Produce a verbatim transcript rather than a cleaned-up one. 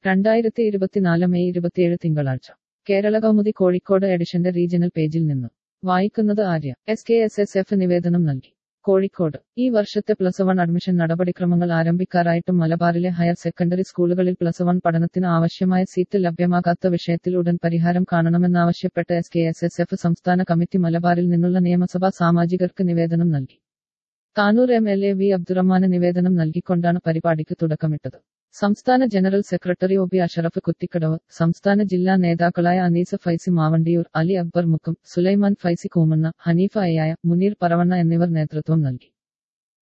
രണ്ടായിരത്തി ഇരുപത്തിനാല് മെയ് ഇരുപത്തിയേഴ് തിങ്കളാഴ്ച കേരള കൗമുദി കോഴിക്കോട് എഡിഷന്റെ റീജിയണൽ പേജിൽ നിന്നും വായിക്കുന്നത് Arya. S K S S F നിവേദനം നൽകി. കോഴിക്കോട് ഈ വർഷത്തെ പ്ലസ് വൺ അഡ്മിഷൻ നടപടിക്രമങ്ങൾ ആരംഭിക്കാറായിട്ടും മലബാറിലെ ഹയർ സെക്കൻഡറി സ്കൂളുകളിൽ പ്ലസ് വൺ പഠനത്തിന് ആവശ്യമായ സീറ്റ് ലഭ്യമാകാത്ത വിഷയത്തിൽ ഉടൻ പരിഹാരം കാണണമെന്നാവശ്യപ്പെട്ട് S K S S F സംസ്ഥാന കമ്മിറ്റി മലബാറിൽ നിന്നുള്ള നിയമസഭാ സാമാജികർക്ക് നിവേദനം നൽകി. Tanur M L A V അബ്ദുറഹ്മാന് നിവേദനം നൽകിക്കൊണ്ടാണ് പരിപാടിക്ക് തുടക്കമിട്ടത്. സംസ്ഥാന general secretary O P Ashraf Kuthikkadavu, സംസ്ഥാന ജില്ലാ നേതാക്കളായ അനീസ് ഫൈസി മാവണ്ടിയൂർ, അലി അക്ബർ മുക്കം, സുലൈമാൻ ഫൈസി കൂമണ്ണ, ഹനീഫ അയ്യായ, മുനീർ പറവണ്ണ എന്നിവർ നേതൃത്വം നൽകി.